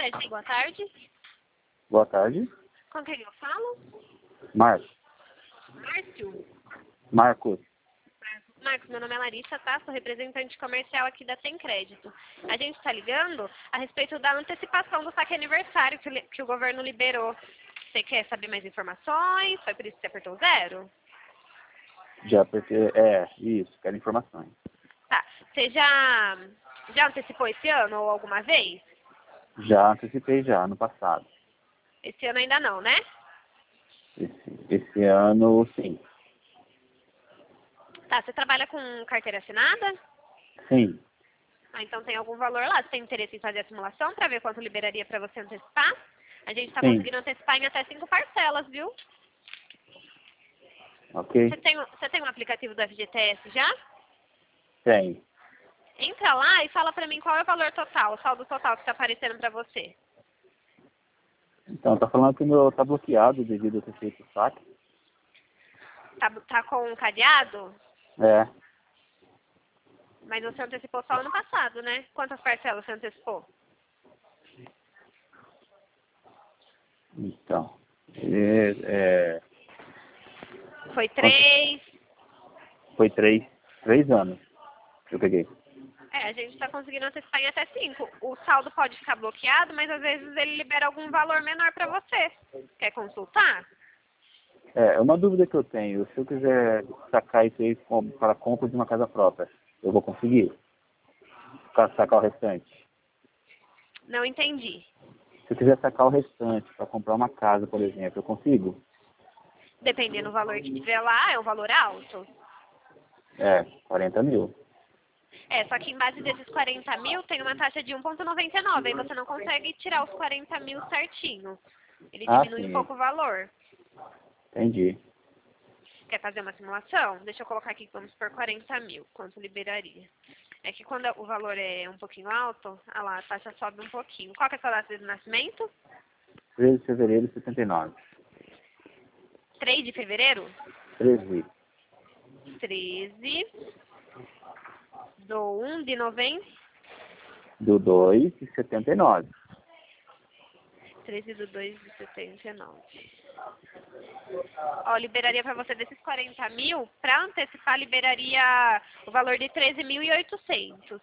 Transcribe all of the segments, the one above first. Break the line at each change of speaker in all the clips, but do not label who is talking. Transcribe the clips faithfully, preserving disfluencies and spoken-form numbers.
Crédito, boa tarde.
Boa tarde.
Com quem eu falo?
Marcos.
Márcio?
Marcos.
Marcos, meu nome é Larissa, tá? Sou representante comercial aqui da Tem Crédito. A gente está ligando a respeito da antecipação do saque aniversário que, que o governo liberou. Você quer saber mais informações? Foi por isso que você apertou zero?
Já porque é, isso, quero informações.
Tá. Você já, já antecipou esse ano ou alguma vez?
Já antecipei já, ano passado.
Esse ano ainda não, né?
Esse, esse ano, sim.
Tá, você trabalha com carteira assinada?
Sim,
Ah, então tem algum valor lá. Você tem interesse em fazer a simulação para ver quanto liberaria para você antecipar? A gente está
sim.
conseguindo antecipar em até cinco parcelas, viu?
Ok?
Você tem, você tem um aplicativo do F G T S já?
Tem.
Entra lá e fala para mim qual é o valor total, o saldo total que está aparecendo para você.
Então, tá falando que o meu tá bloqueado devido a ter feito o saque?
Tá, tá com um cadeado?
É.
Mas você antecipou só ano passado, né? Quantas parcelas você antecipou?
Então. É, é,
Foi
quanto-
três.
foi três, três anos que eu peguei.
É, a gente está conseguindo antecipar em até cinco. O saldo pode ficar bloqueado, mas às vezes ele libera algum valor menor para você. Quer consultar?
É, uma dúvida que eu tenho, se eu quiser sacar isso aí com- para a compra de uma casa própria, eu vou conseguir? Para sacar o restante?
Não entendi.
Se eu quiser sacar o restante para comprar uma casa, por exemplo, eu consigo?
Dependendo do valor que tiver lá, é um valor alto.
É, quarenta mil.
É, só que em base desses quarenta mil tem uma taxa de um vírgula noventa e nove. Aí você não consegue tirar os quarenta mil certinho. Ele
Ah,
diminui um
sim,
pouco o valor.
entendi.
Quer fazer uma simulação? Deixa eu colocar aqui que vamos por quarenta mil. Quanto liberaria? É que quando o valor é um pouquinho alto, ah lá, a taxa sobe um pouquinho. Qual que é a sua data de nascimento?
treze de fevereiro de setenta e nove.
três de fevereiro?
treze
treze do um de novembro.
do dois de setenta e nove.
treze do dois de setenta e nove. Ó, liberaria para você desses quarenta mil, para antecipar liberaria o valor de treze mil e oitocentos.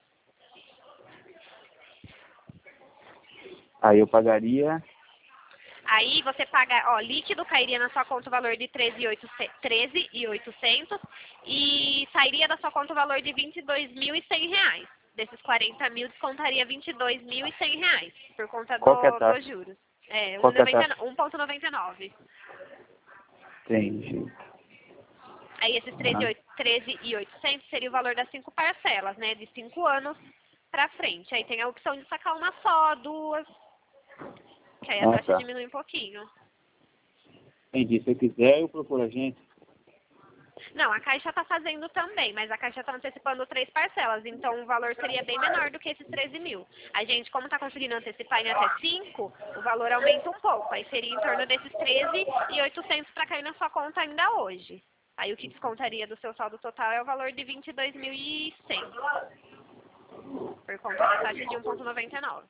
Aí eu pagaria,
Aí você paga, ó, líquido cairia na sua conta o valor de treze mil e oitocentos e sairia da sua conta o valor de vinte e dois mil e cem reais. Desses quarenta mil descontaria vinte e dois mil e cem reais por conta
qual que é a
do, dos
taxa?
juros. É,
Qual que é a taxa?
um vírgula noventa e nove.
Entendi.
Aí esses
Ah,
treze mil e oitocentos seria o valor das cinco parcelas, né? De cinco anos pra frente. Aí tem a opção de sacar uma só, duas, que aí a
ah,
taxa
tá.
diminui um pouquinho.
Entendi. Se eu quiser, eu procuro a gente.
Não, a Caixa está fazendo também, mas a Caixa está antecipando três parcelas, então o valor seria bem menor do que esses treze mil. A gente, como está conseguindo antecipar em até cinco, o valor aumenta um pouco. Aí seria em torno desses treze mil e oitocentos para cair na sua conta ainda hoje. Aí o que descontaria do seu saldo total é o valor de vinte e dois mil e cem, por conta da taxa de um vírgula noventa e nove.